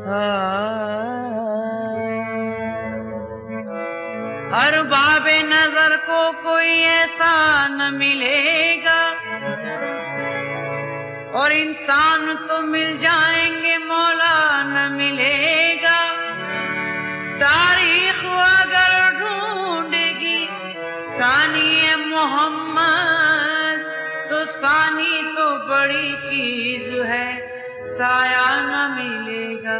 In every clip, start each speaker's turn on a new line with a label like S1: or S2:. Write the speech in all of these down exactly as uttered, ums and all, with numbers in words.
S1: ہر باب نظر کو کوئی ایسا نہ ملے گا، اور انسان تو مل جائیں گے مولا نہ ملے گا۔ تاریخ اگر ڈھونڈے گی ثانی محمد، تو ثانی تو بڑی چیز ہے، سایہ نہ ملے گا۔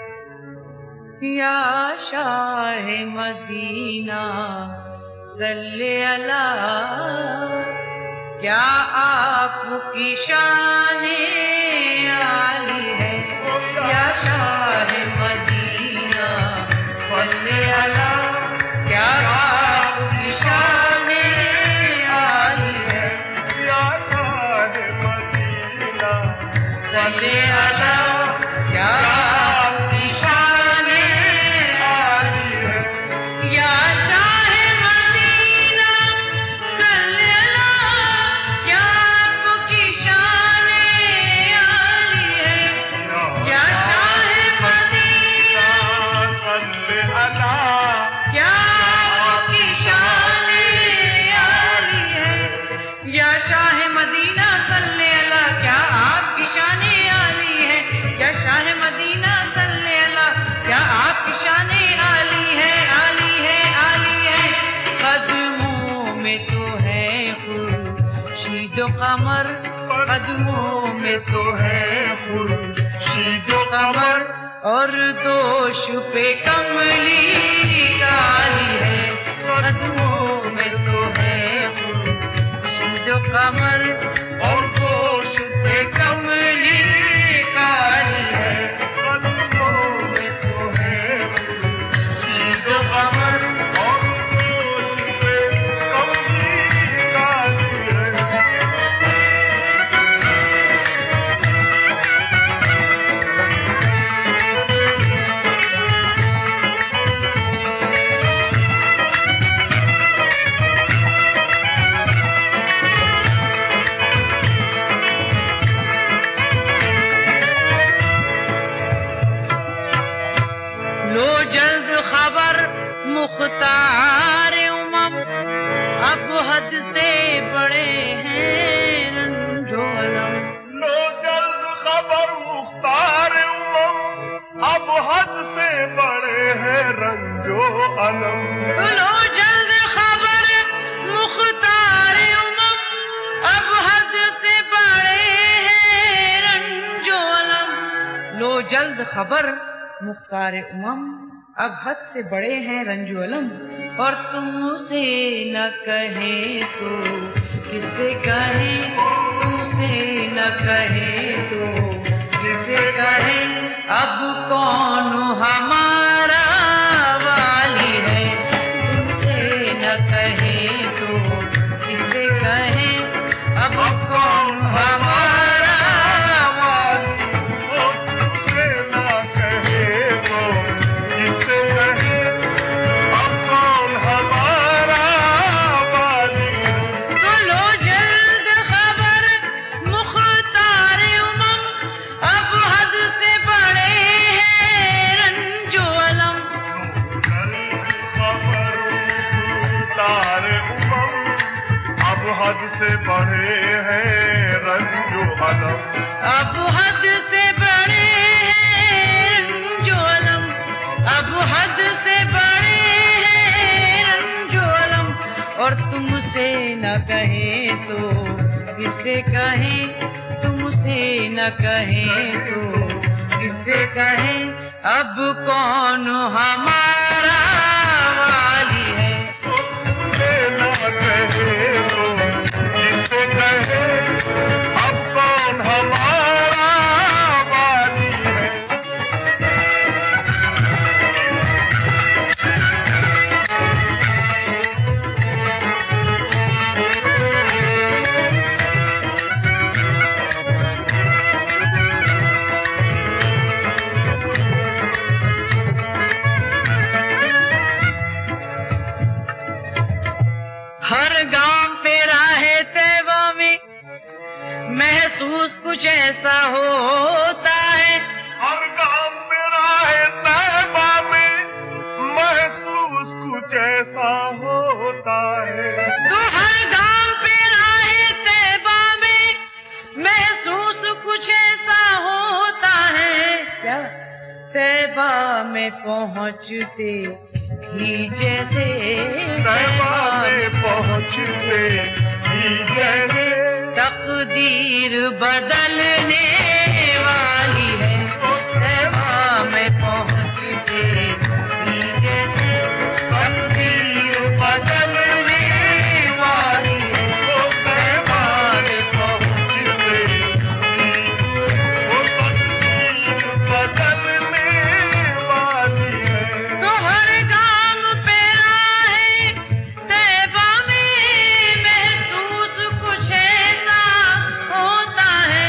S1: یا شاہ مدینہ صلی اللہ، کیا آپ کی شان عالی ہے۔ یا شاہ مدینہ صلی اللہ، کیا آپ کی شان عالی ہے۔
S2: یا شاہ مدینہ
S1: صلی اللہ، کیا آپ کی شان عالی ہے۔ یا شاہ مدینہ صلی اللہ، کیا آپ کی شان عالی ہے۔ یا شاہ مدینہ
S2: صلی اللہ،
S1: کیا آپ کی شان عالی ہے۔ یا شاہ مدینہ صلی اللہ، کیا آپ کی شان عالی ہے۔ یا شاہ مدینہ صلی اللہ، کیا آپ کی شان عالی ہے، عالی ہے، عالی ہے۔ قدموں میں تو ہے خورشید و قمر، قدموں میں تو ہے خورشید و قمر، اور دوش پہ کملی کالی ہے۔ قدموں میں تو ہے خورشید و قمر، اور دوش پہ کملی کالی ہے۔ قدموں میں تو ہے خورشید و قمر،
S2: اور دوش پہ کملی کالی ہے۔
S1: لو جلد خبر مختار امم، اب حد سے بڑے ہیں رنج و الم۔
S2: لو جلد خبر مختار امم، اب حد سے بڑے ہیں رنج و الم۔
S1: تو لو جلد خبر مختار امم، اب حد سے بڑے ہیں رنج و الم۔ لو جلد خبر مختار امم، اب حد سے بڑے ہیں رنج و الم، اور تم سے نہ کہیں تو کس سے کہیں، تم سے نہ کہیں تو کس سے کہیں، اب کون ہمارا والی ہے۔ تم سے نہ کہیں تو کس سے کہیں، اب کون ہمارا والی ہے۔
S2: تم سے نہ کہے تو کس سے کہے، اب کون ہمارا والی ہے۔
S1: تو لو جلد خبر مختار امم، اب حد سے بڑے ہیں رنج و الم۔
S2: خبر مختار امم، اب حد سے بڑے ہیں رنج و الم۔
S1: اب حد سے بڑے ہیں رنج و الم، اب حد سے بڑے ہیں رنج و الم، اور تم سے نہ کہیں تو کس سے کہیں، تم سے نہ کہیں تو کس سے کہیں، اب کون ہمارا والی ہے۔
S2: تم سے نہ کہے تو کس سے کہے، اب کون ہمارا والی ہے۔
S1: ہر گام پہ راہ طیبہ میں محسوس کچھ ایسا ہوتا ہے،
S2: ہر گام پہ راہ
S1: طیبہ میں پہنچتے ہی جیسے
S2: طیبہ میں پہنچتے ہی جیسے
S1: تقدیر بدلنے والی ہے، طیبہ میں پہنچتے ہی جیسے تقدیر بدلنے والی ہے،
S2: طیبہ میں پہنچتے ہی وہ تقدیر بدلنے والی ہے۔
S1: تو ہر گام پہ راہ طیبہ میں محسوس کچھ ایسا ہوتا ہے،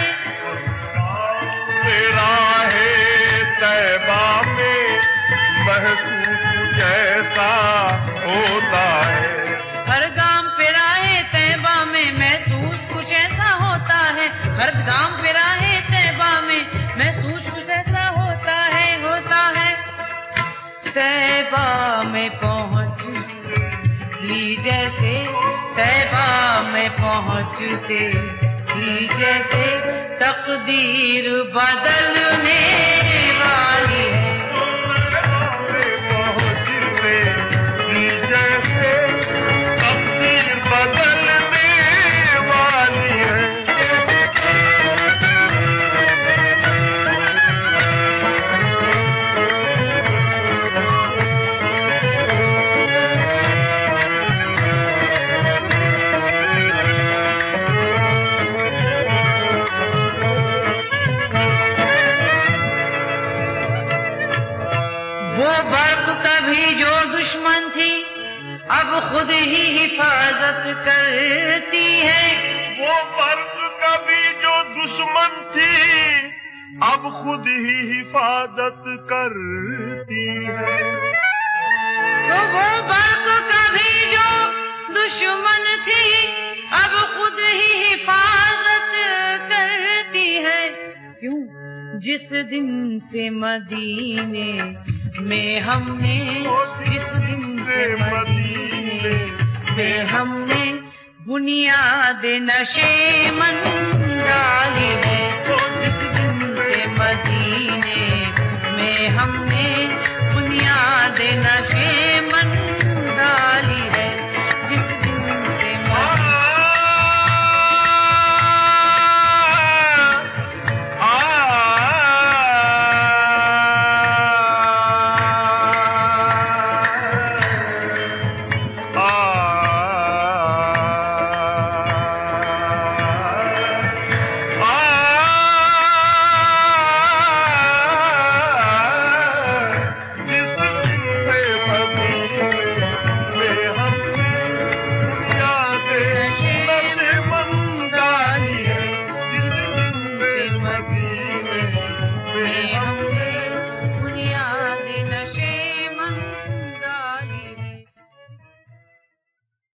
S2: تیرا ہے طیبہ میں محسوس جیسا ہوتا ہے۔
S1: ہر گام پہ راہ طیبہ میں محسوس کچھ ایسا ہوتا ہے، ہر گام پہ راہ طیبہ میں محسوس کچھ ایسا ہوتا ہے ہوتا ہے طیبہ میں پہنچتے ہی جیسے طیبہ میں پہنچتے ہی جیسے تقدیر بدلنے والی ہے۔
S2: پہنچتے ہی جیسے تقدیر بدلنے والی ہے۔
S1: وہ برق کبھی جو دشمن تھی اب خود ہی حفاظت کرتی ہے،
S2: وہ برق کبھی جو دشمن تھی اب خود ہی حفاظت کرتی ہے۔
S1: تو وہ برق کبھی جو دشمن تھی اب خود ہی حفاظت کرتی ہے، کیوں جس دن سے مدینے میں ہم نے جس دن سے مدینے میں ہم نے بنیاد نشے من ڈالی ہے۔